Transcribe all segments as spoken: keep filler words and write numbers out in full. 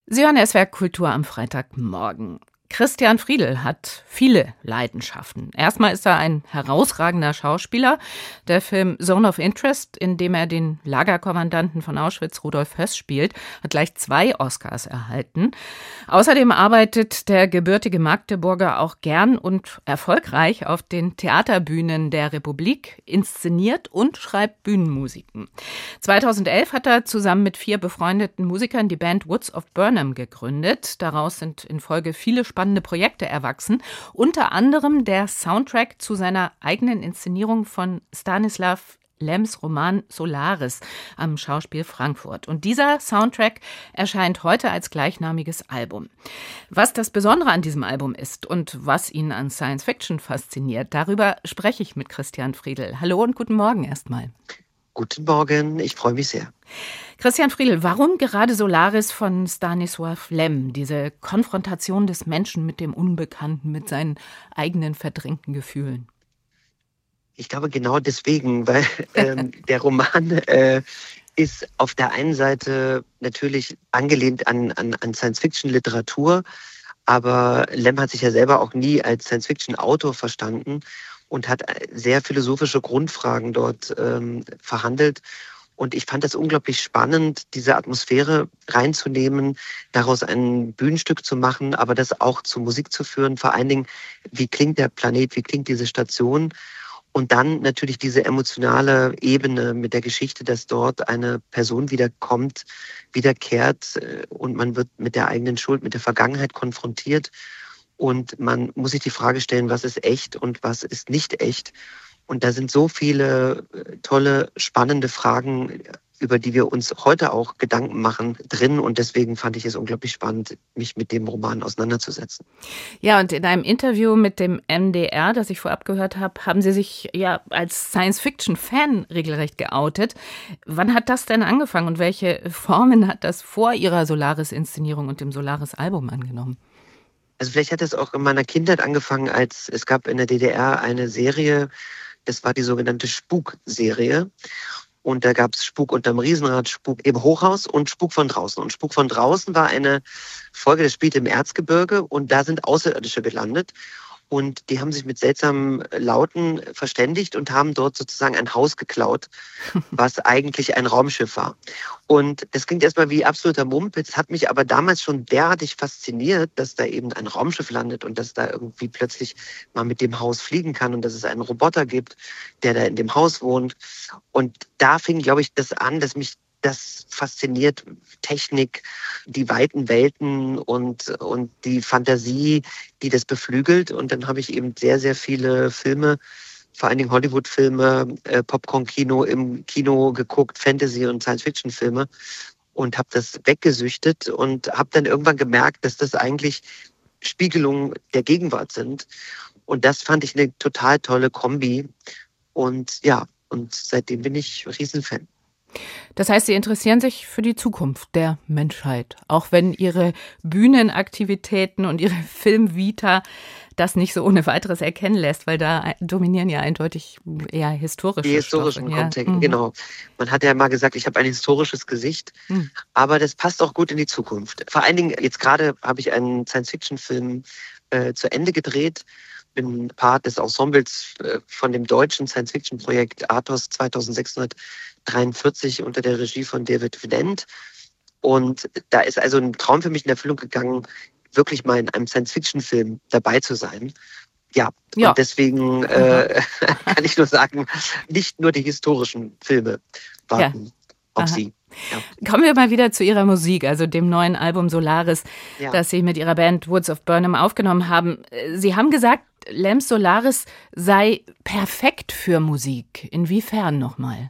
Sie hören S W R Kultur am Freitagmorgen. Christian Friedl hat viele Leidenschaften. Erstmal ist er ein herausragender Schauspieler. Der Film Zone of Interest, in dem er den Lagerkommandanten von Auschwitz, Rudolf Höss, spielt, hat gleich zwei Oscars erhalten. Außerdem arbeitet der gebürtige Magdeburger auch gern und erfolgreich auf den Theaterbühnen der Republik, inszeniert und schreibt Bühnenmusiken. zweitausendelf hat er zusammen mit vier befreundeten Musikern die Band Woods of Burnham gegründet. Daraus sind in Folge viele spannende Projekte erwachsen, unter anderem der Soundtrack zu seiner eigenen Inszenierung von Stanislaw Lems Roman Solaris am Schauspiel Frankfurt. Und dieser Soundtrack erscheint heute als gleichnamiges Album. Was das Besondere an diesem Album ist und was ihn an Science Fiction fasziniert, darüber spreche ich mit Christian Friedl. Hallo und guten Morgen erstmal. Guten Morgen, ich freue mich sehr. Christian Friedl, warum gerade Solaris von Stanisław Lem? Diese Konfrontation des Menschen mit dem Unbekannten, mit seinen eigenen verdrängten Gefühlen. Ich glaube genau deswegen, weil ähm, der Roman äh, ist auf der einen Seite natürlich angelehnt an, an, an Science-Fiction-Literatur, aber Lem hat sich ja selber auch nie als Science-Fiction-Autor verstanden und hat sehr philosophische Grundfragen dort ähm, verhandelt. Und ich fand das unglaublich spannend, diese Atmosphäre reinzunehmen, daraus ein Bühnenstück zu machen, aber das auch zu Musik zu führen. Vor allen Dingen, wie klingt der Planet, wie klingt diese Station? Und dann natürlich diese emotionale Ebene mit der Geschichte, dass dort eine Person wiederkommt, wiederkehrt und man wird mit der eigenen Schuld, mit der Vergangenheit konfrontiert. Und man muss sich die Frage stellen, was ist echt und was ist nicht echt. Und da sind so viele tolle, spannende Fragen, über die wir uns heute auch Gedanken machen, drin. Und deswegen fand ich es unglaublich spannend, mich mit dem Roman auseinanderzusetzen. Ja, und in einem Interview mit dem M D R, das ich vorab gehört habe, haben Sie sich ja als Science-Fiction-Fan regelrecht geoutet. Wann hat das denn angefangen und welche Formen hat das vor Ihrer Solaris-Inszenierung und dem Solaris-Album angenommen? Also vielleicht hat es auch in meiner Kindheit angefangen, als es gab in der D D R eine Serie, das war die sogenannte Spuk-Serie. Und da gab es Spuk unterm Riesenrad, Spuk im Hochhaus und Spuk von draußen. Und Spuk von draußen war eine Folge, das spielte im Erzgebirge und da sind Außerirdische gelandet. Und die haben sich mit seltsamen Lauten verständigt und haben dort sozusagen ein Haus geklaut, was eigentlich ein Raumschiff war. Und das klingt erstmal wie absoluter Mumpitz, hat mich aber damals schon derartig fasziniert, dass da eben ein Raumschiff landet und dass da irgendwie plötzlich man mit dem Haus fliegen kann und dass es einen Roboter gibt, der da in dem Haus wohnt. Und da fing, glaube ich, das an, dass mich das fasziniert, Technik, die weiten Welten und, und die Fantasie, die das beflügelt. Und dann habe ich eben sehr, sehr viele Filme, vor allen Dingen Hollywood-Filme, äh, Popcorn-Kino im Kino geguckt, Fantasy- und Science-Fiction-Filme und habe das weggesüchtet und habe dann irgendwann gemerkt, dass das eigentlich Spiegelungen der Gegenwart sind. Und das fand ich eine total tolle Kombi. Und ja, und seitdem bin ich Riesenfan. Das heißt, Sie interessieren sich für die Zukunft der Menschheit, auch wenn Ihre Bühnenaktivitäten und Ihre Filmvita das nicht so ohne weiteres erkennen lässt, weil da dominieren ja eindeutig eher historische Die historischen Stoffe. Kontexte, ja. Genau. Man hat ja mal gesagt, ich habe ein historisches Gesicht, mhm. aber das passt auch gut in die Zukunft. Vor allen Dingen, jetzt gerade habe ich einen Science-Fiction-Film äh, zu Ende gedreht, bin Part des Ensembles äh, von dem deutschen Science-Fiction-Projekt Athos zweitausendsechshundertdreiundvierzig unter der Regie von David Tennant. Und da ist also ein Traum für mich in Erfüllung gegangen, wirklich mal in einem Science-Fiction-Film dabei zu sein. Ja, ja. Und deswegen äh, kann ich nur sagen, nicht nur die historischen Filme warten ja. auf Aha. Sie. Ja. Kommen wir mal wieder zu Ihrer Musik, also dem neuen Album Solaris, ja. das Sie mit Ihrer Band Woods of Burnham aufgenommen haben. Sie haben gesagt, Lems Solaris sei perfekt für Musik. Inwiefern nochmal?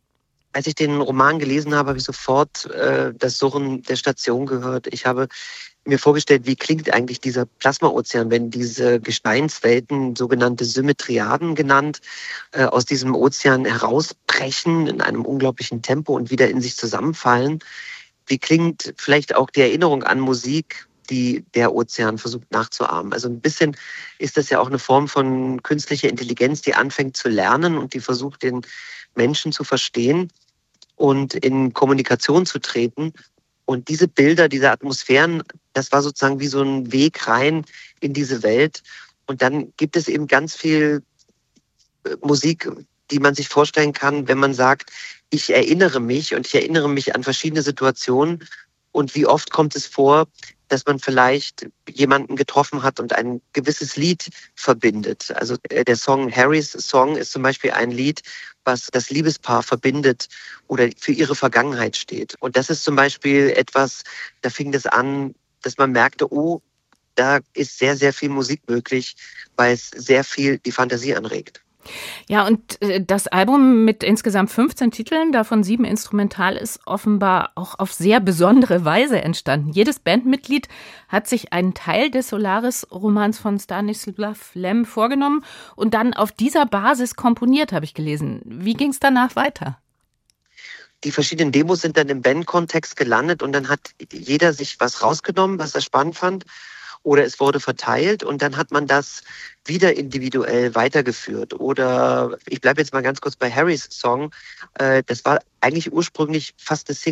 Als ich den Roman gelesen habe, habe ich sofort äh, das Surren der Station gehört. Ich habe mir vorgestellt, wie klingt eigentlich dieser Plasmaozean, wenn diese Gesteinswelten, sogenannte Symmetriaden genannt, äh, aus diesem Ozean herausbrechen in einem unglaublichen Tempo und wieder in sich zusammenfallen. Wie klingt vielleicht auch die Erinnerung an Musik, die der Ozean versucht nachzuahmen? Also ein bisschen ist das ja auch eine Form von künstlicher Intelligenz, die anfängt zu lernen und die versucht, den Menschen zu verstehen und in Kommunikation zu treten. Und diese Bilder, diese Atmosphären, das war sozusagen wie so ein Weg rein in diese Welt. Und dann gibt es eben ganz viel Musik, die man sich vorstellen kann, wenn man sagt, ich erinnere mich und ich erinnere mich an verschiedene Situationen. Und wie oft kommt es vor, dass man vielleicht jemanden getroffen hat und ein gewisses Lied verbindet. Also der Song Harrys Song ist zum Beispiel ein Lied, was das Liebespaar verbindet oder für ihre Vergangenheit steht. Und das ist zum Beispiel etwas, da fing das an, dass man merkte, oh, da ist sehr, sehr viel Musik möglich, weil es sehr viel die Fantasie anregt. Ja, und das Album mit insgesamt fünfzehn Titeln, davon sieben instrumental, ist offenbar auch auf sehr besondere Weise entstanden. Jedes Bandmitglied hat sich einen Teil des Solaris-Romans von Stanislav Lem vorgenommen und dann auf dieser Basis komponiert, habe ich gelesen. Wie ging es danach weiter? Die verschiedenen Demos sind dann im Band-Kontext gelandet und dann hat jeder sich was rausgenommen, was er spannend fand. Oder es wurde verteilt und dann hat man das wieder individuell weitergeführt. Oder ich bleibe jetzt mal ganz kurz bei Harrys Song. Das war eigentlich ursprünglich fast eine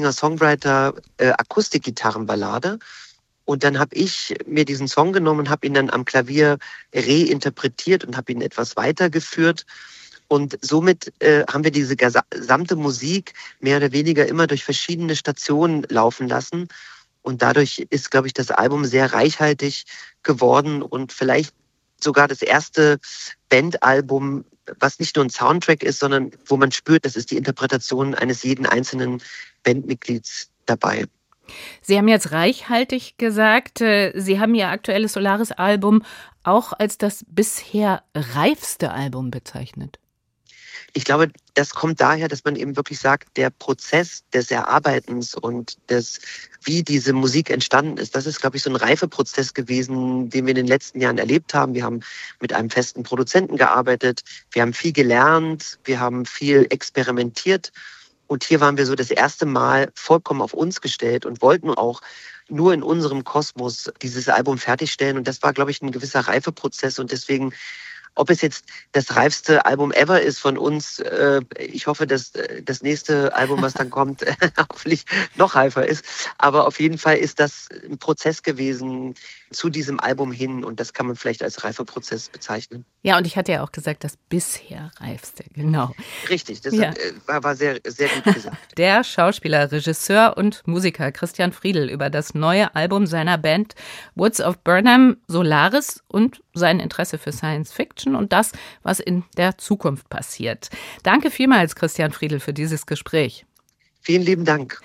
Singer-Songwriter-Akustikgitarrenballade. Und dann habe ich mir diesen Song genommen und habe ihn dann am Klavier reinterpretiert und habe ihn etwas weitergeführt. Und somit äh, haben wir diese gesamte Musik mehr oder weniger immer durch verschiedene Stationen laufen lassen. Und dadurch ist, glaube ich, das Album sehr reichhaltig geworden und vielleicht sogar das erste Bandalbum, was nicht nur ein Soundtrack ist, sondern wo man spürt, das ist die Interpretation eines jeden einzelnen Bandmitglieds dabei. Sie haben jetzt reichhaltig gesagt, Sie haben Ihr aktuelles Solaris-Album auch als das bisher reifste Album bezeichnet. Ich glaube, das kommt daher, dass man eben wirklich sagt, der Prozess des Erarbeitens und des, wie diese Musik entstanden ist, das ist, glaube ich, so ein Reifeprozess gewesen, den wir in den letzten Jahren erlebt haben. Wir haben mit einem festen Produzenten gearbeitet, wir haben viel gelernt, wir haben viel experimentiert und hier waren wir so das erste Mal vollkommen auf uns gestellt und wollten auch nur in unserem Kosmos dieses Album fertigstellen und das war, glaube ich, ein gewisser Reifeprozess und deswegen ob es jetzt das reifste Album ever ist von uns, äh, ich hoffe, dass äh, das nächste Album, was dann kommt, äh, hoffentlich noch reifer ist. Aber auf jeden Fall ist das ein Prozess gewesen zu diesem Album hin und das kann man vielleicht als Reifeprozess bezeichnen. Ja, und ich hatte ja auch gesagt, das bisher reifste, genau. Richtig, das ja. hat, äh, war, war sehr, sehr gut gesagt. Der Schauspieler, Regisseur und Musiker Christian Friedl über das neue Album seiner Band Woods of Burnham, Solaris und sein Interesse für Science Fiction und das, was in der Zukunft passiert. Danke vielmals, Christian Friedl, für dieses Gespräch. Vielen lieben Dank.